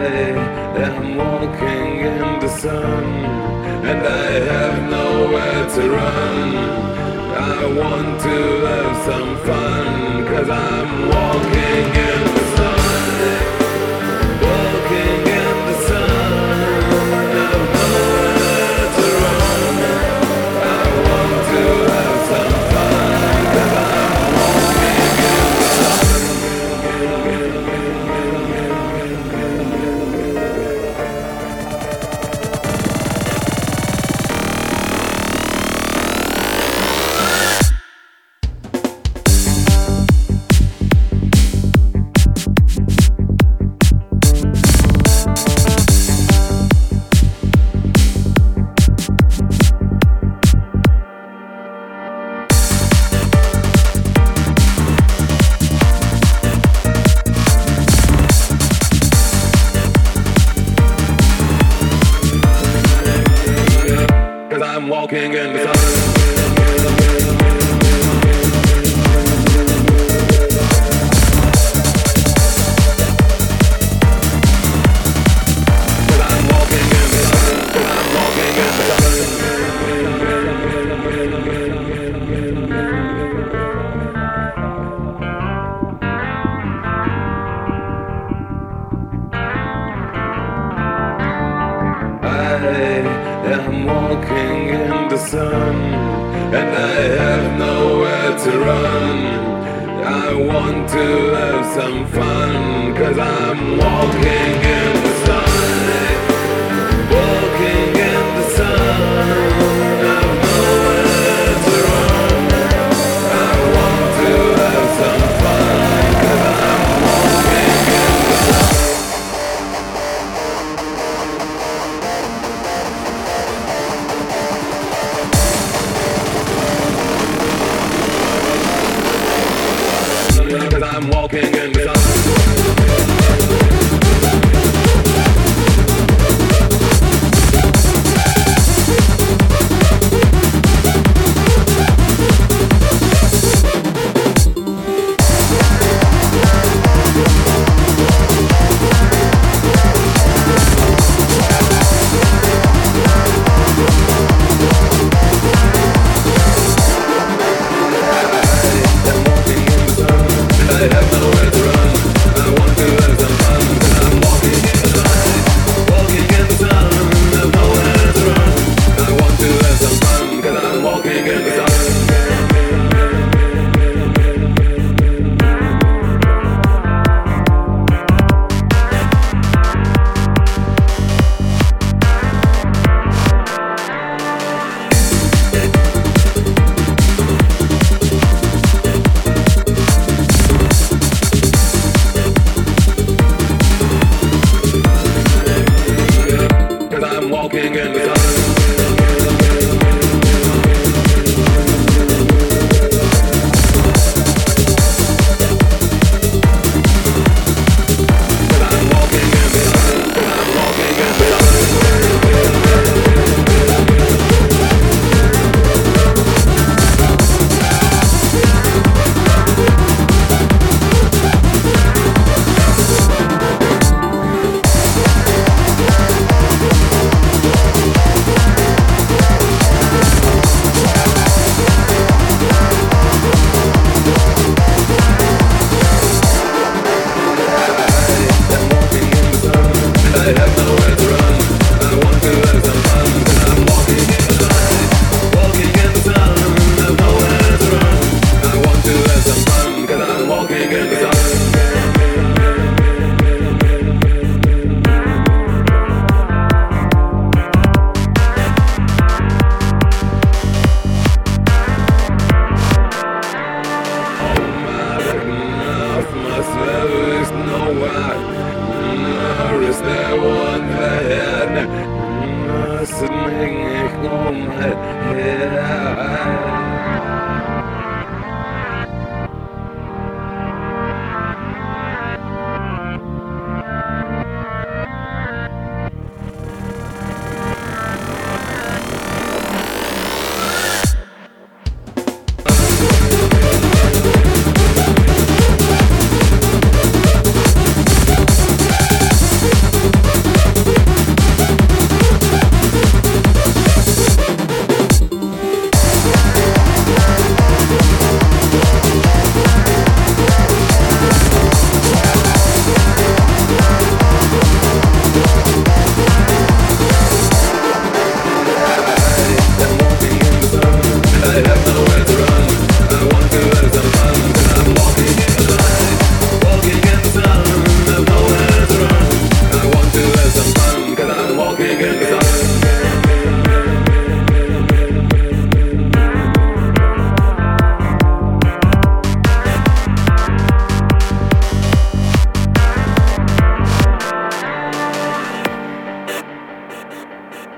am walking in the sun, and I have nowhere to run. I want to have some fun, 'cause I'm walking in the sun, walking in the sun. I've nowhere to run. I want to have some fun, 'cause I'm walking in the sun. I'm walking in the sun. I'm walking in the sun, and I have nowhere to run. I want to have some fun, 'cause I'm walking in the sun, walking in the sun. I've nowhere to run. I want to have some fun, 'cause I'm walking in the sun. I'm walking in the